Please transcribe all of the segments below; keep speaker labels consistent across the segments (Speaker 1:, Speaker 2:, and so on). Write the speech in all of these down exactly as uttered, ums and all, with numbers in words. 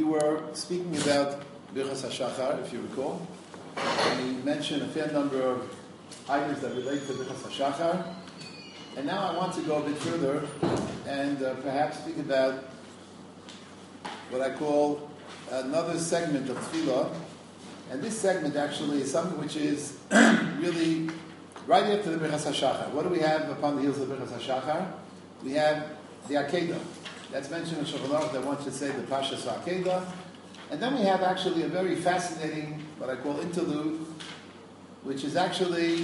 Speaker 1: we were speaking about Birchas HaShachar, if you recall. We mentioned a fair number of items that relate to Birchas HaShachar. And now I want to go a bit further and uh, perhaps speak about what I call another segment of Tefillah. And this segment actually is something which is really right after the Birchas HaShachar. What do we have upon the heels of Birchas HaShachar? We have the Akedah. That's mentioned in Shulchan Aruch that one should say the Pashas Akedah. And then we have actually a very fascinating, what I call interlude, which is actually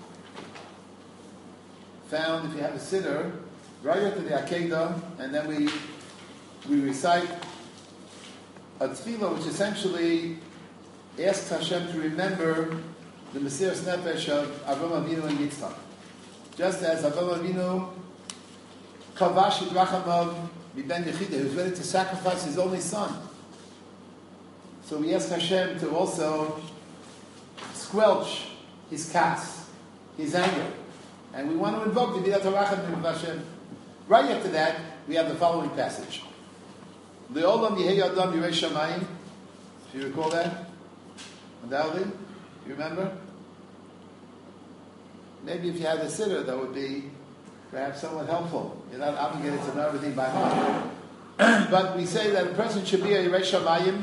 Speaker 1: found, if you have a siddur, right after the Akedah, and then we we recite a tefillah which essentially asks Hashem to remember the Mesiras Nefesh of Avraham Avinu and Yitzchak. Just as Avraham Avinu kavash et rachamav miben yechidei, he was ready to sacrifice his only son. So we ask Hashem to also squelch his kas, his anger. And we want to invoke the Midat HaRachamim of Hashem. Right after that, we have the following passage. Le'olam yehei adam yirei shamayim. If you recall that? Undoubtedly? You remember? Maybe if you had a siddur, that would be perhaps somewhat helpful. You're not obligated to know everything by heart. But we say that a person should be a yirei shamayim.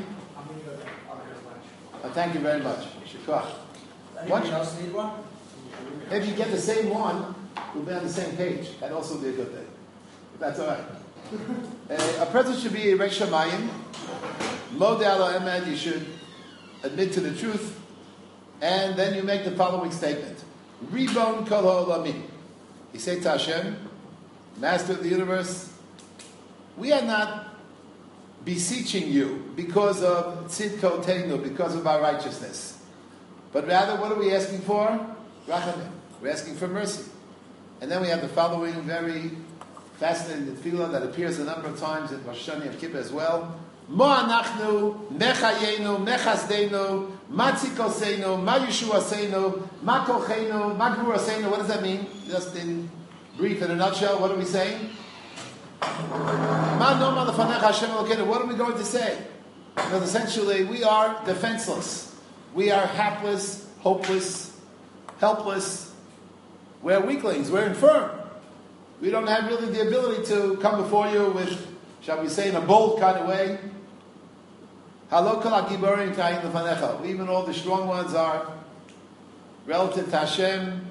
Speaker 1: Oh, thank you very much. Shukah.
Speaker 2: Anyone else need one?
Speaker 1: If you get the same one, we'll be on the same page. That'd also be a good thing. If that's all right. uh, a person should be a Yirei Shamayim. Modeh al ha'emet, you should admit to the truth. And then you make the following statement. Ribon kol ha'olamim. You say to Hashem, Master of the universe, we are not beseeching you because of tzidkoteinu, because of our righteousness. But rather, what are we asking for? Rachamim. We're asking for mercy. And then we have the following very fascinating tefillah that appears a number of times in Rosh Hashanah and Kippur as well. Mo anachnu, mechayenu, mechasdeinu, ma tzikoseinu, ma yeshuaseinu, ma kocheinu, ma gvuraseinu. What does that mean? Just in brief, in a nutshell, what are we saying? Ma nom alafanecha Hashem Elokeinu. What are we going to say? Because essentially, we are defenseless. We are hapless, hopeless, helpless. We're weaklings. We're infirm. We don't have really the ability to come before you with, shall we say, in a bold kind of way. Even all the strong ones are relative to Hashem.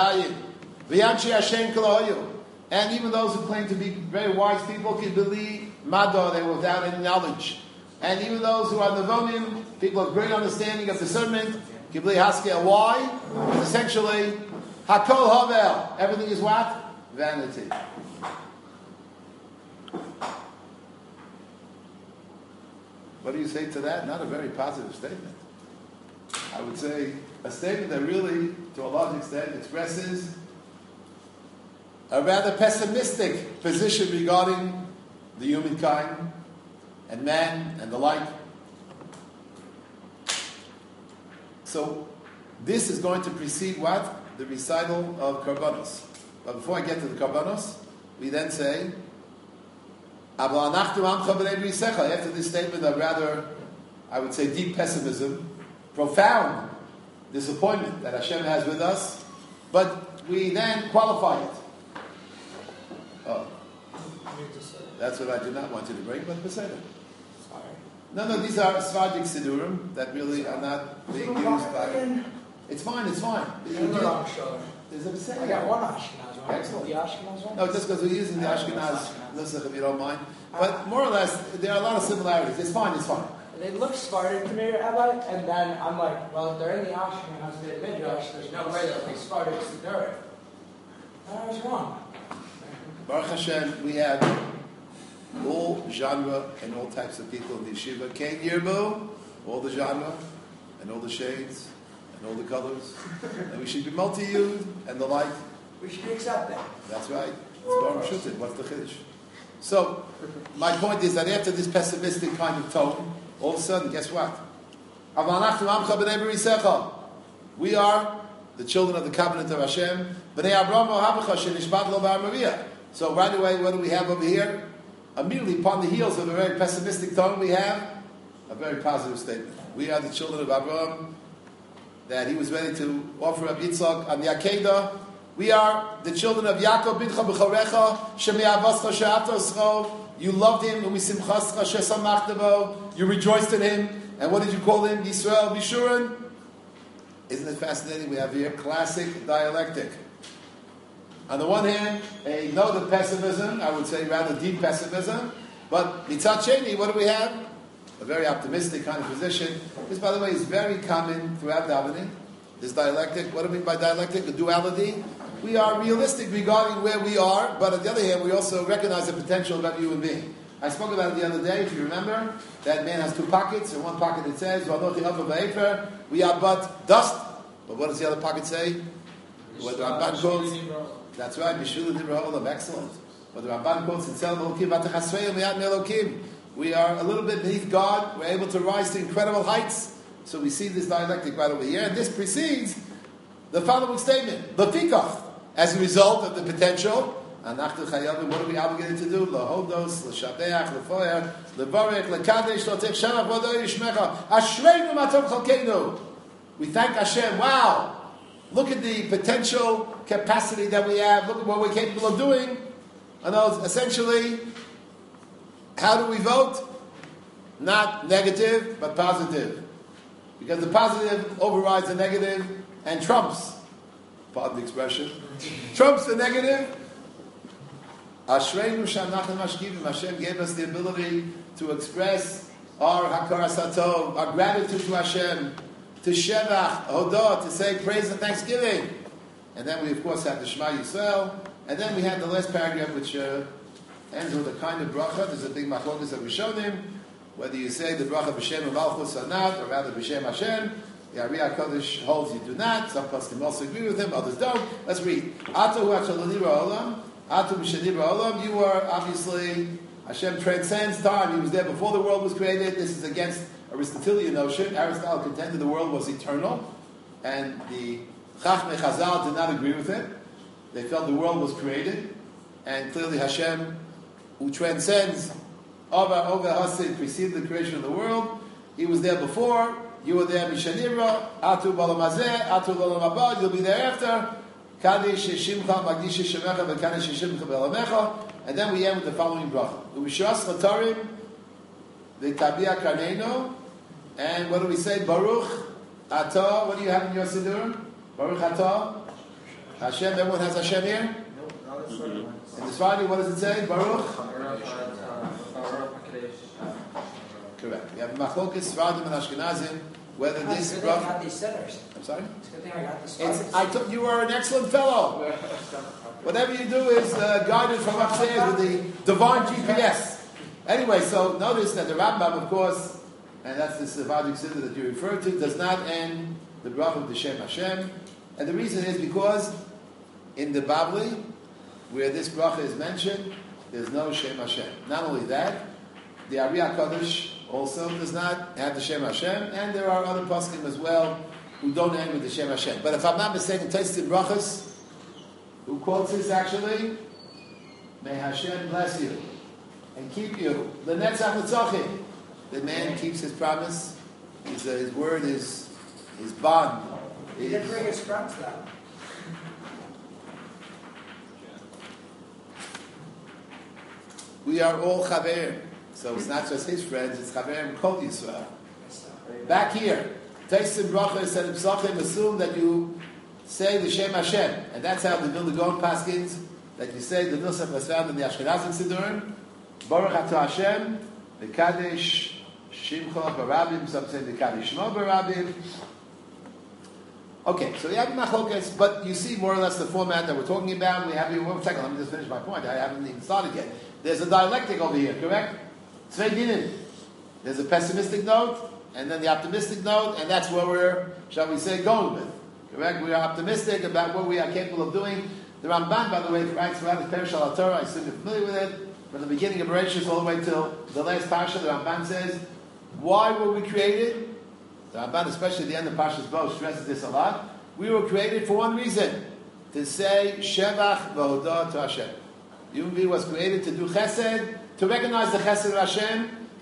Speaker 1: And even those who claim to be very wise people can believe Mado, they were without any knowledge. And even those who are Nevonim, people of great understanding of discernment, Kibli Haskel. Why? Because essentially, Hakol Havel. Everything is what? Vanity. What do you say to that? Not a very positive statement. I would say a statement that really, to a large extent, expresses a rather pessimistic position regarding the humankind and man and the like. So, this is going to precede what? The recital of Karbanos. But before I get to the Karbanos, we then say, after this statement of rather, I would say, deep pessimism, profound disappointment that Hashem has with us, but we then qualify it. Oh. That's what I did not want you to break, but Beseder.
Speaker 2: Sorry.
Speaker 1: No, no, these are Svardik Sidurim that really are not being used by... It's fine, it's fine.
Speaker 2: There's a
Speaker 1: Beseder.
Speaker 2: I got one Ashkenaz one.
Speaker 1: Excellent.
Speaker 2: The Ashkenaz one?
Speaker 1: No, just because we're using the Ashkenaz Nusach, if you don't mind. But more or less, there are a lot of similarities. It's fine, it's fine.
Speaker 2: They look Spartan to me, Rabbi, and then I'm like, well, if they're in the Ashkenaz, the Midrash, there's no way they'll be Spartan to Durin. I was wrong.
Speaker 1: Baruch Hashem, we have all genre and all types of people in the yeshiva. Ken Yirbo, all the genre and all the shades and all the colors. And we should be multi-yud and the like.
Speaker 2: We should be accepting.
Speaker 1: That's right. It's Baruch Shutin. What's the chiddush? So, my point is that after this pessimistic kind of tone, all of a sudden, guess what? We are the children of the covenant of Hashem. So right away, what do we have over here? Immediately upon the heels of a very pessimistic tone, we have a very positive statement. We are the children of Abraham, that he was ready to offer up Yitzchak on the Akedah. We are the children of Yaakov Bidcha B'chorecha, Shemei Avoscha She'atoscho. You loved him, Umisimchascha She'samachta. You rejoiced in him. And what did you call him? Yisrael Bishurun. Isn't it fascinating? We have here classic dialectic. On the one hand, a note of pessimism, I would say rather deep pessimism. But Mitzat Sheni, what do we have? A very optimistic kind of position. This, by the way, is very common throughout davening. This dialectic. What do I mean by dialectic? The duality. We are realistic regarding where we are, but on the other hand, we also recognize the potential of every human being. I spoke about it the other day, if you remember. That man has two pockets. In one pocket it says, we are but dust. But what does the other pocket say? What the Ramban quotes. That's right, Mishul Dibra Olam, excellent. What the Ramban quotes in Tzelem Elokim, Vatachasreim Yad Melokim. We are a little bit beneath God. We're able to rise to incredible heights. So we see this dialectic right over here. And this precedes the following statement. Lefikach, as a result of the potential, Anachtu Chayavim, what are we obligated to do? Lahodos, L'shabeach, L'foyer, L'varech, L'kadesh, L'tech Shamach, V'odoi Yishmecha, Ashreinu Matov Chalkeinu. We thank Hashem. Wow! Look at the potential capacity that we have. Look at what we're capable of doing. And essentially, how do we vote? Not negative, but positive. Because the positive overrides the negative and trumps, pardon the expression, trumps the negative. Ashreinu shanachnu mashkivim. Hashem gave us the ability to express our hakaras hatov, our gratitude to Hashem, to shevach, hodah, to say praise and thanksgiving. And then we, of course, have the Shema Yisrael. And then we have the last paragraph, which uh, ends with a kind of bracha. There's a big machlokas that we showed him. Whether you say the bracha b'shem of Malchus or not, or rather b'shem Hashem, the Ari HaKadosh holds you do not. Some poskim also agree with him, others don't. Let's read. Atu ha'chalani ra'olam, atu b'shani ra'olam. You are obviously, Hashem transcends time. He was there before the world was created. This is against Aristotelian notion. Aristotle contended the world was eternal, and the Chachmei Chazal did not agree with it. They felt the world was created, and clearly Hashem, who transcends Over over Hasid, preceded the creation of the world. He was there before. You were there, Mishanira, Atu Balamazeh, Atu Balamabad. You'll be there after. Kadesh Shimcha Magdish Shemecha V'Kadesh Shimcha Belamecha. And then we end with the following bracha: Ubishras Latarim V'Tabia Karneino. And what do we say? Baruch Atah. What do you have in your siddur? Baruch Atah. Hashem. Everyone has Hashem here. In the Friday, what does it say? Baruch. Correct. We have Machlokas, Sfaradim, and Ashkenazim. Whether
Speaker 2: no,
Speaker 1: this
Speaker 2: it's
Speaker 1: bracha.
Speaker 2: I got these sinners.
Speaker 1: I'm sorry.
Speaker 2: It's a good thing I got these
Speaker 1: It's, I took, you are an excellent fellow. Whatever you do is uh, guided from upstairs with the divine G P S. Anyway, so notice that the Rambam, of course, and that's the Sephardic Siddur that you refer to, does not end the bracha of the Shem Hashem. And the reason is because in the Bavli, where this bracha is mentioned, there's no Shem Hashem. Not only that, the Ari HaKadosh also does not have the Shem Hashem, and there are other poskim as well who don't end with the Shem Hashem. But if I'm not mistaken, Tosfos Brachos, who quotes this actually, may Hashem bless you and keep you. The Netzach L'Tzachim. The man keeps his promise. His, uh, his word is his bond.
Speaker 2: He didn't bring his friends down.
Speaker 1: We are all Chaver. So it's not just his friends, it's Chaverim Kol Yisrael. Back here, Tosfos Brachos and Psachim assume that you say the Shem Hashem. And that's how the Vilna Gaon paskins, that you say the Nusach was found in the Ashkenazim Siddurim. Baruch Atah Hashem, V'Kadesh Shimcha Barabim, some say V'Kadesh Shmo Barabim. Okay, so we have Machlokas, but you see more or less the format that we're talking about. We have here, one second, let me just finish my point. I haven't even started yet. There's a dialectic over here, correct? Tzvei Dinim. There's a pessimistic note, and then the optimistic note, and that's where we're, shall we say, going with. Correct? We are optimistic about what we are capable of doing. The Ramban, by the way, writes throughout the Perush al Torah. I assume you're familiar with it. From the beginning of Bereshit all the way till the last Parsha, the Ramban says, why were we created? The Ramban, especially at the end of Parshas Bo, stresses this a lot. We were created for one reason, to say Shevach v'Hodah to Hashem. The human being was created to do Chesed, to recognize the Chesed of Hashem,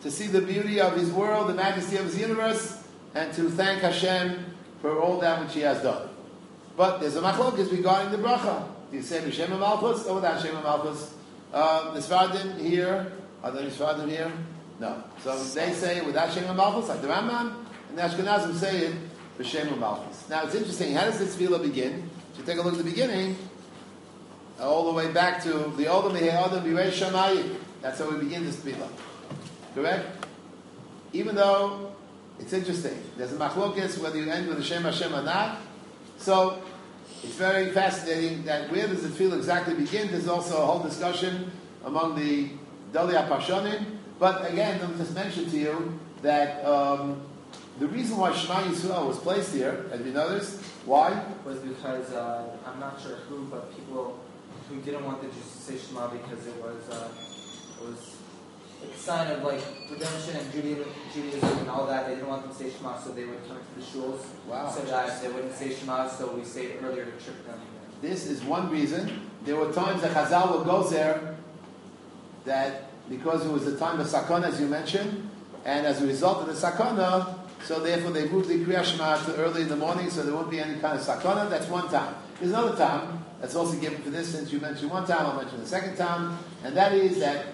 Speaker 1: to see the beauty of His world, the majesty of His universe, and to thank Hashem for all that which He has done. But there's a machlokes regarding the bracha. Do you say b'Shem HaMalchus or without Shem HaMalchus? Uh, the Sfardim here, are there any Sfardim here? No. So they say without Shem HaMalchus, like the Rambam, and the Ashkenazim say it b'Shem HaMalchus. Now it's interesting, how does this tefillah begin? If you take a look at the beginning, all the way back to the Odom Adam B'Yirei Shamayim. That's how we begin this tefillah. Correct? Even though it's interesting, there's a machlokes whether you end with Hashem Hashem or not. So it's very fascinating that where does the tefillah exactly begin? There's also a whole discussion among the Dali HaParshonim. But again, let me just mention to you that um, the reason why Shema Yisrael was placed here, as you noticed, why?
Speaker 3: Was because uh, I'm not sure who, but people who didn't want the Jews to say Shema because it was uh, it was a sign of like redemption and Judaism, Judaism and all that. They didn't want them to say Shema, so they would come to the shuls.
Speaker 1: Wow.
Speaker 3: So that they wouldn't say Shema, so we say it earlier to trick them.
Speaker 1: This is one reason. There were times that Chazal would go there that because it was the time of Sakana, as you mentioned, and as a result of the Sakana, so therefore they moved the Kriya Shema to early in the morning, so there won't be any kind of Sakana. That's one time. There's another time that's also given for this, since you mentioned one time, I'll mention the second time, and that is that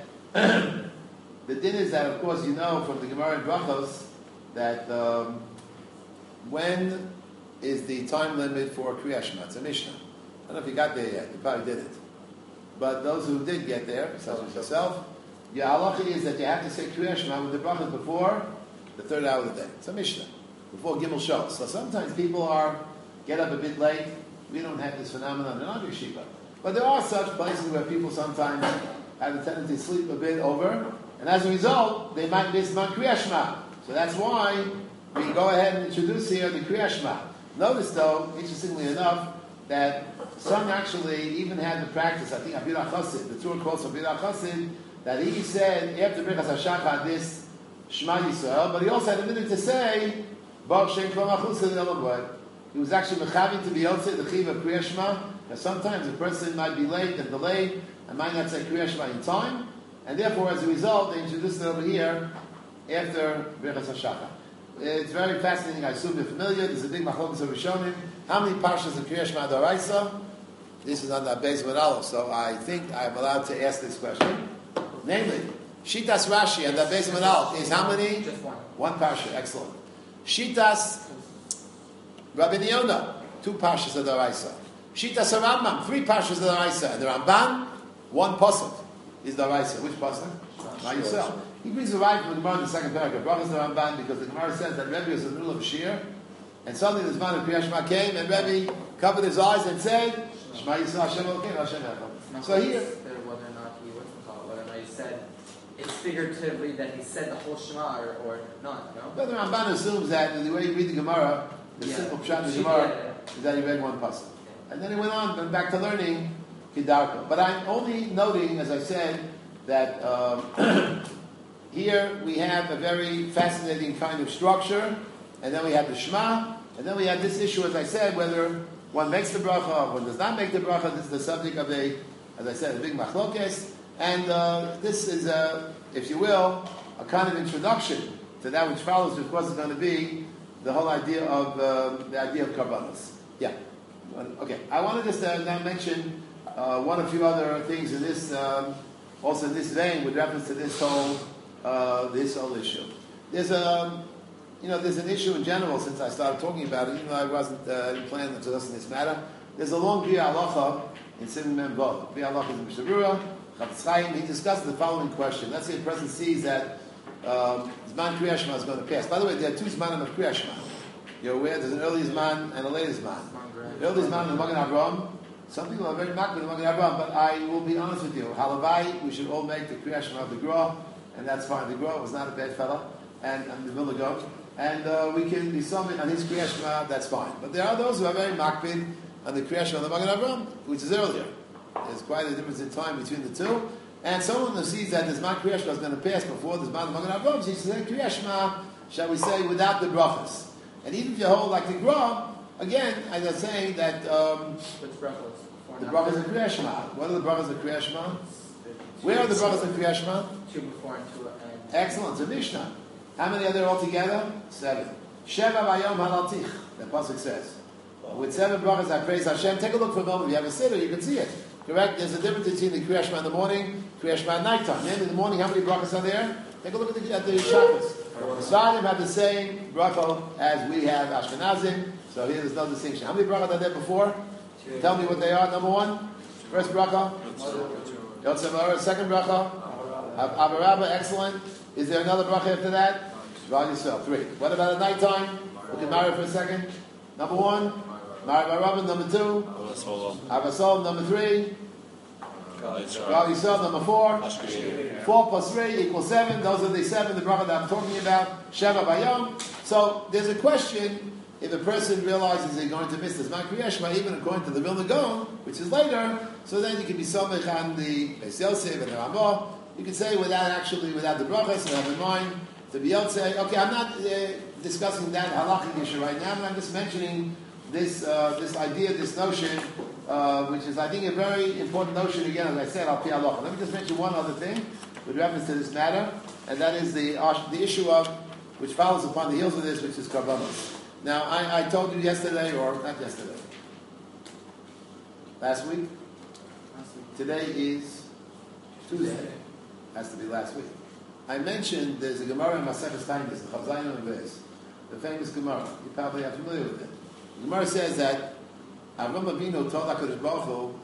Speaker 1: the din is that, of course, you know from the Gemara in Brachos that um, when is the time limit for Kriya Shema? It's a Mishnah. I don't know if you got there yet. You probably didn't. But those who did get there, such as yourself, your halacha is that you have to say Kriya Shema with the brachas before the third hour of the day. It's a Mishnah. Before Gimel Shos. So sometimes people are get up a bit late. We don't have this phenomenon in our yeshiva. But there are such places where people sometimes have a tendency to sleep a bit over. And as a result, they might miss Man Kriya Shema. So that's why we go ahead and introduce here the Kriya Shema. Notice though, interestingly enough, that some actually even had the practice, I think Abir HaChassid, the Torah quotes Abir HaChassid, that he said, after Birchas HaShachar, this Shema Yisrael, but he also had a minute to say, Baruch Shem Kol Malchus L'Olam Vaed. He was actually mechavi to be Yotzei, the Chiv of Kriya Shema, because sometimes a person might be late and delayed, and might not say Kriya Shema in time, and therefore, as a result, they introduced it over here, after Birchas HaShachar. It's very fascinating, I assume you're familiar, there's a big machlokes of Rishonim. How many parshas of Kriya Shema D'Oraisa? This is on the base of Aleph, so I think I'm allowed to ask this question. Namely, Shitas Rashi and the base of Aleph is how many?
Speaker 3: Just one.
Speaker 1: One parsha, excellent. Shitas Rabbi Yonah, two parshas of D'Oraisa. Shitas Rambam, three parshas of D'Oraisa. And the Ramban, one pasuk is D'Oraisa. Which pasuk? By yourself. He brings a right from the Gemara in the second paragraph. Brachas the Ramban, because the Gemara says that Rebbe was in the middle of a shir, and suddenly the Zman of Kriya Shema came, and Rebbe covered his eyes and said, Shema Yisrael Hashem Elokeinu Hashem Echad. So here,
Speaker 3: whether or not he what's it called, whether or not he said it's figuratively that he said the whole Shema or, or not, no?
Speaker 1: but the Ramban assumes that in the way you read the Gemara, the
Speaker 3: Yeah.
Speaker 1: simple pshat of the
Speaker 3: Yeah,
Speaker 1: Gemara
Speaker 3: yeah, yeah.
Speaker 1: is that he read one pasuk, and then he went on, went back to learning Kedarko. But I'm only noting, as I said, that um, here we have a very fascinating kind of structure, and then we have the Shema, and then we have this issue, as I said, whether one makes the bracha or one does not make the bracha. This is the subject of a, as I said, a big machlokes, and uh, this is, a, if you will, a kind of introduction to that which follows, which of course is going to be the whole idea of uh, the idea of karbanos. Yeah. Okay. I want to just uh, now mention uh, one or few other things in this, um, also in this vein, with reference to this whole. Uh, this whole issue. There's a, you know, there's an issue in general since I started talking about it, even though I wasn't uh, planning to discuss this matter. There's a long Bria Halacha in Simon Mem Vav. Bria Halacha is in Mishabura, Chavetz Chaim. He discusses the following question. Let's say a person sees that um, Zman Kriya Shema is going to pass. By the way, there are two Zmanim of Kriya Shema. You're aware there's an early Zman and a later Zman. The early Zman in the Magen Avraham. Some people are very makbid in the Magen Avraham, but I will be honest with you. Halavai, we should all make the Kriya Shema of the Gra. And that's fine. The Gra was not a bad fella, and, and the Vilagov, and uh, we can be summing on his Kriya Shema, that's fine. But there are those who are very makbid on the Kriya Shema of the Magen Avraham, which is earlier. There's quite a difference in time between the two. And someone who sees that this Zman Kriya Shema is going to pass before this Zman Magen Avraham, he says Kriya Shema, shall we say, without the brachas. And even if you hold like the Gra, again, as I'm saying that um,
Speaker 3: Which brachas?
Speaker 1: the brachas of Kriya Shema. What are the brachas of Kriya Shema? Where are the brachas in Kriyat Shema?
Speaker 3: Two before and two and.
Speaker 1: Excellent. It's a Mishnah. How many are there altogether? Seven. Sheva vayom halaltich. The pasuk says. With seven brachas, I praise Hashem. Take a look for a moment. If you have a siddur, you can see it. Correct? There's a difference between the Kriyat Shema in the morning, Kriyat Shema at nighttime. Then in the morning, how many brachas are there? Take a look at the, at the Shabbos. Sfardim have the same bracha as we have Ashkenazim. So here there's no distinction. How many brachas are there before? Two. Tell me what they are. Number one, first bracha. Yotzei. Second bracha. Abarabba. Excellent. Is there another bracha after that? Shval Yisrael. Three. What about at nighttime? Look at Mara for a second. Number one. Mara Barabba. Number two. Avasol. Number three. Shval Yisrael. Number four. Four plus three equals seven. Those are the seven, the bracha that I'm talking about. Sheva Bayom. So there's a question. If a person realizes they're going to miss this Zman Kriyat Shema, even according to the Vilna Gaon, which is later, so then you can be somech on the Beis Yosef and the Ramah. You can say without actually, without the brachas, and have in mind, to be able to say, okay, I'm not uh, discussing that halachic issue right now, but I'm just mentioning this uh, this idea, this notion, uh, which is, I think, a very important notion, again, as I said, al pi halacha. Let me just mention one other thing with reference to this matter, and that is the uh, the issue of, which follows upon the heels of this, which is karbanos. Now, I, I told you yesterday, or not yesterday, last week.
Speaker 3: Last week.
Speaker 1: Today is Tuesday. Has to be last week. I mentioned there's a Gemara in Maseches Tainis, the Chav Zayin and Beis, the famous Gemara. You probably are familiar with it. The Gemara says that Avram Avinu told HaKadosh Baruch Hu,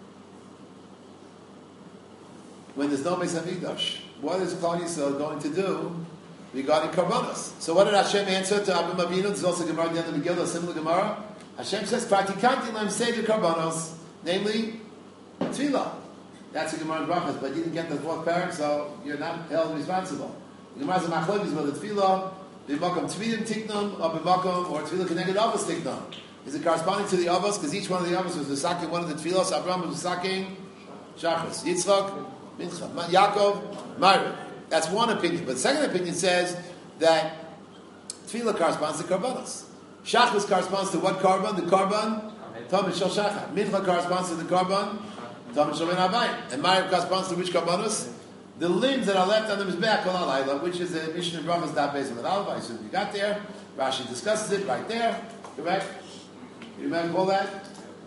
Speaker 1: when there's no Beis Hamikdash, what is Klal Yisrael going to do regarding karbanos? So what did Hashem answer to Avram Avinu? There's also a Gemara at the end of the Megillah, a similar Gemara. Hashem says, "Pratikanti lem seder karbanos," namely tefillah. That's a Gemara in Brachas, but you didn't get the fourth parak, so you're not held responsible. The Gemara is a machlokes whether tefillah b'makom tefillim tiknum or b'makom or tefillah keneged avos tiknum. Is it corresponding to the avos? Because each one of the avos was saking one of the tefillos. Abraham was saking Shachas, Yitzchak, Mincha, Yaakov, Ma'ariv. That's one opinion. But the second opinion says that tefillah corresponds to karbanos. Shachas corresponds to what karban? The karban Tamid Shel Shachar. Mincha corresponds to the karban Tamid Shel Ben Abayim. And Ma'ariv corresponds to which karbanos? The limbs that are left on the Mizbeach Kol HaLayla, which is a Mishnah in Brachos Daf Beis Amud Aleph. I assume you got there. Rashi discusses it right there. Correct? You remember all that?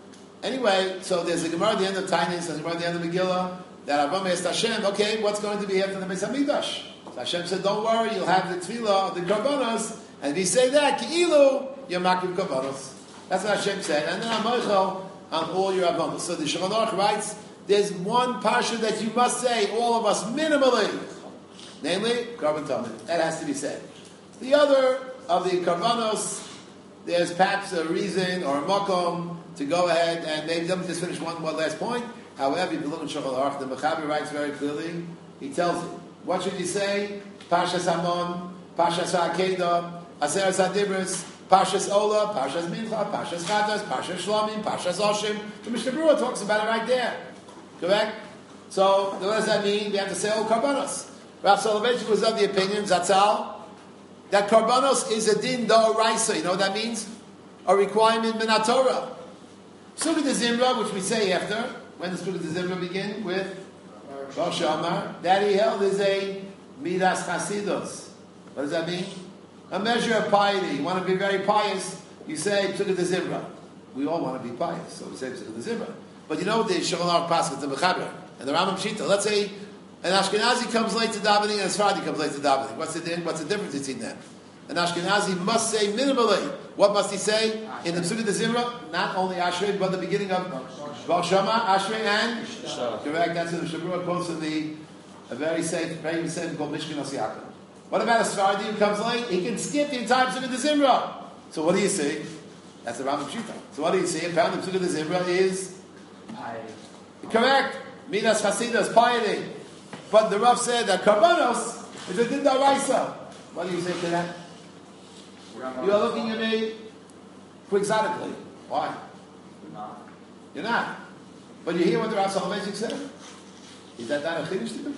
Speaker 1: Anyway, so there's a Gemara at the end of Tainis, there's a Gemara at the end of Megillah, that Avraham asked Hashem, okay, what's going to be after the Beis Hamikdash? So Hashem said, don't worry, you'll have the tefillah of the karbanos, and if you say that, ki'ilu, you're makiv karbanos. That's what Hashem said. And then I'm moichel on all your avonos. So the Shulchan Aruch writes, there's one parsha that you must say, all of us, minimally, namely, karban tamid. That has to be said. The other of the karbanos, there's perhaps a reason or a makom to go ahead and maybe let me just finish one, one last point. However, if you look in Shulchan Aruch, the Mechaber writes very clearly. He tells you, what should you say? Parshas Hamon, Parshas Ha'akedah, Aseres HaDibros, Parshas Ola, Parshas Mincha, Parshas Chatas, Parshas Shlomim, Parshas Oshim. The Mishnah Berurah talks about it right there. Correct? So, what does that mean? We have to say, oh, karbanos. Rav Soloveitchik was of the opinion, Zatzal, that karbanos is a din d'oraisa. You know what that means? A requirement min HaTorah. Sukkot Zimra, which we say after, when does Sukkot Zimra begin? With Rosh Hashanah. That he held is a midas chasidus. What does that mean? A measure of piety. You want to be very pious, you say Sukkot Zimra. We all want to be pious, so we say Sukkot Zimra. But you know what the Shulchan Aruch passes, the Mechaber, and the Rambam Shita. Let's say an Ashkenazi comes late to davening and a Sephardi comes late to davening. What's the what's the difference between them? An Ashkenazi must say minimally. What must he say? In the Sukkot Zimra, not only Ashrei, but the beginning of Baal Shama, Ashrei, and correct. That's what the Shabbat quotes in the a very safe, very safe called Mishkan Yaakov. What about a Sephardi who comes late? He can skip the entire Sukkot Zimra. So what do you see? That's the Rambam Shita. So what do you see? Apparently, the Sukkot Zimra is piety. Correct. Midas Chasidus, piety. But the Rav said that karbanos is a din d'oraisa. What do you say to that? You are looking at me quixotically. Why?
Speaker 3: You're not.
Speaker 1: You're not. But you hear what the Rav Soloveitchik said? Is that not a chiddush to me?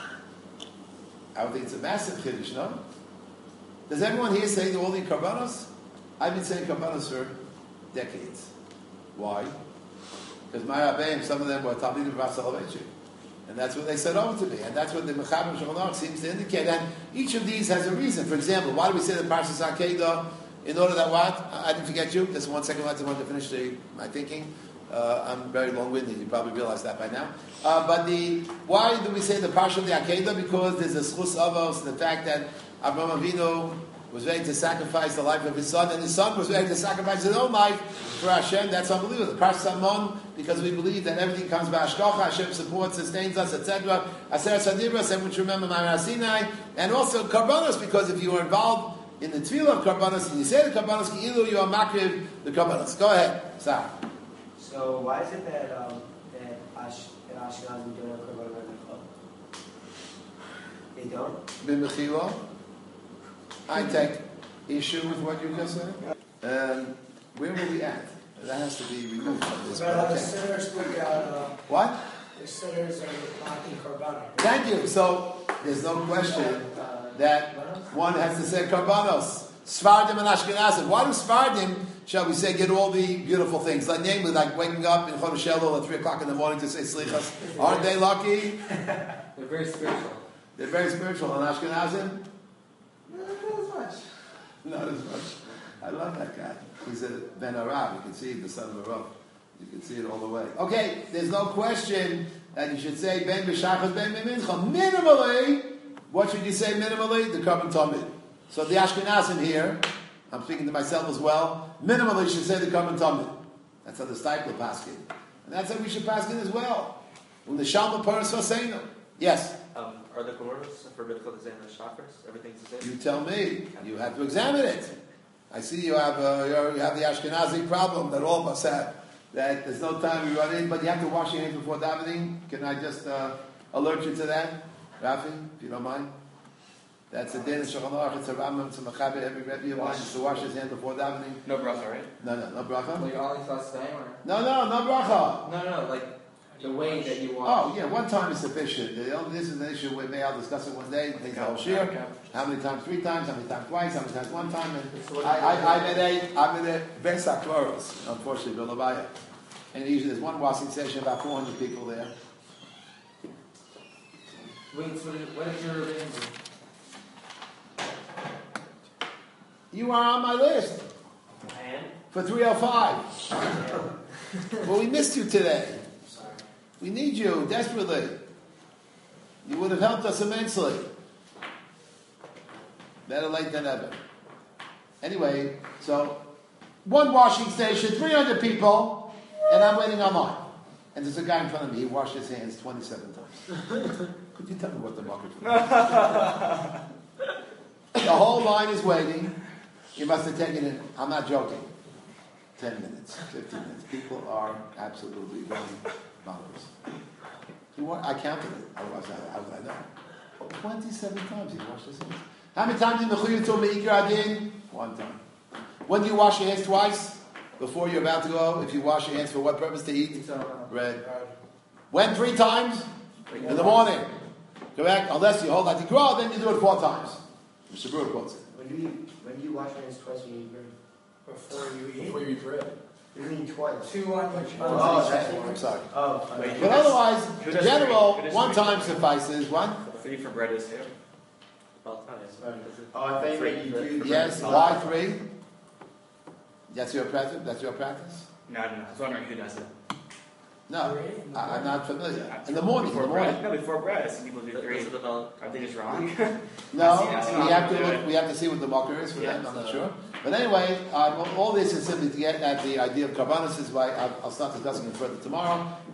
Speaker 1: I would think it's a massive chiddush, no? Does everyone here say all the karbanos? I've been saying karbanos for decades. Why? Because my Rabbeim, some of them were Talmidim of Rav Soloveitchik. And that's what they said over to me. And that's what the Mechaber Shulchan Aruch seems to indicate. And each of these has a reason. For example, why do we say the Parshas Akedah? In order that what? I didn't forget you. Just one second, I just want to finish the, my thinking. Uh, I'm very long-winded. You probably realize that by now. Uh, but the why do we say the Parsha of the Akedah? Because there's a schus avos, the fact that Avraham Avinu was ready to sacrifice the life of his son, and his son was ready to sacrifice his own life for Hashem. That's unbelievable. The Parsha Samon, because we believe that everything comes by Hashgacha, Hashem supports, sustains us, et cetera. Aser Sadibras, everyone should remember Ma'amar Sinai, and also Karbanos, because if you were involved in the tefillah of Karbanos, and you say the Karbanos, Ki'ilu, you are makriv the Karbanos. Go ahead, Sarah.
Speaker 4: So why is it that um, that Ash, in Ashkenaz we don't have Karban Mechila? They don't?
Speaker 1: B'mechila, I take issue with what you just said. Um, where will we at? That has to be removed from this.
Speaker 2: But uh, the
Speaker 1: Okay.
Speaker 2: sinners we got, uh,
Speaker 1: What?
Speaker 2: the sinners are knocking Karban.
Speaker 1: Thank you. So there's no question that one has to say Karbanos. Sfardim and Ashkenazim. Why do Sfardim, shall we say, get all the beautiful things? Like, namely, like waking up in Chodesh Elul at three o'clock in the morning to say Slichas. Aren't they lucky?
Speaker 3: They're very spiritual.
Speaker 1: They're very spiritual. And Ashkenazim?
Speaker 3: No, not as much.
Speaker 1: Not as much. I love that guy. He's a Ben Arab. You can see the son of a Rav. You can see it all the way. Okay, there's no question that you should say Ben B'Shachas Ben B'Mincha. Minimally, what should you say minimally? The Karban Tamid. So the Ashkenazim here, I'm speaking to myself as well, minimally should say the Karban Tamid. That's how the Steipler paskin. And that's how we should paskin as well. When the Shalma Paras Hoseinu. Yes?
Speaker 5: Um, are the Gemara's forbidden the same as Shachars? Everything's the same?
Speaker 1: You tell me. You have to examine it. I see you have uh, you're, you have the Ashkenazi problem that all of us have. That there's no time we run in, but you have to wash your hands before davening. Can I just uh, alert you to that, Rafi, if you don't mind? That's a din in Shulchan Aruch. It's a Rambam. It's a Mechaber. Every Rebbe of mine is to wash his hands before davening.
Speaker 5: No bracha, right?
Speaker 1: No, no, no bracha.
Speaker 3: Like only first time or?
Speaker 1: No, no, no bracha.
Speaker 3: No, no, like the way that you wash.
Speaker 1: Oh, yeah, one time is sufficient. The only- This is an issue we may I'll discuss it one day. Take the whole shir. How many times? Three times. How many times? Twice. How many times? One time. And I, I, I'm in a, I'm in a Besak Toros, unfortunately, Villavaya. And usually there's one washing session, about four hundred people there.
Speaker 3: Wait, so what did, what did your rabbin do?
Speaker 1: You are on my list
Speaker 4: I am?
Speaker 1: for three oh five. Well, we missed you today.
Speaker 4: Sorry.
Speaker 1: We need you desperately. You would have helped us immensely. Better late than ever. Anyway, so one washing station, three hundred people, and I'm waiting online. And there's a guy in front of me, he washed his hands twenty-seven times. Could you tell me what the bucket was? The whole line is waiting. You must have taken it, I'm not joking, ten minutes, fifteen minutes. People are absolutely going bonkers. He wa- I counted it, otherwise I, how would I know? twenty-seven times he washed his hands. How many times did Mechuyev told me Ikra Adin? One time. When do you wash your hands? Twice? Before you're about to go? If you wash your hands for what purpose? To eat? Bread. When? Three times? In the morning. Correct? Unless you hold that Ikra, then you do it four times. Mister Brewer quotes it.
Speaker 4: When do you when do you wash your hands twice when you eat bread?
Speaker 2: Before you eat.
Speaker 6: Before you eat bread.
Speaker 4: You mean twice?
Speaker 2: Two on each one.
Speaker 4: Oh, that's
Speaker 1: I'm sorry.
Speaker 4: Oh,
Speaker 5: Wait,
Speaker 1: But otherwise,
Speaker 5: Who
Speaker 1: in
Speaker 5: does
Speaker 1: general,
Speaker 5: three? Who does
Speaker 1: one
Speaker 5: three?
Speaker 1: time suffices. One?
Speaker 5: Three for bread is here. Well,
Speaker 4: oh, I thought you meant you do.
Speaker 1: Yes. Why three? That's your practice? That's your practice?
Speaker 5: No, no, no. I was wondering who does it.
Speaker 1: No,
Speaker 2: Three in the
Speaker 1: I, I'm not familiar.
Speaker 5: Uh,
Speaker 1: In the morning, in the
Speaker 5: Before
Speaker 1: morning.
Speaker 5: bread? No, before bread. I see people do three. Are they just wrong?
Speaker 1: No,
Speaker 5: I see- I see
Speaker 1: we
Speaker 5: how
Speaker 1: have
Speaker 5: they
Speaker 1: to
Speaker 5: do
Speaker 1: look,
Speaker 5: it.
Speaker 1: we have to see what the marker is for
Speaker 5: Yeah,
Speaker 1: that. I'm not
Speaker 5: so-
Speaker 1: sure. But anyway, um, all this is simply to get at the idea of Karbanis. Is why I'll, I'll start discussing it further tomorrow.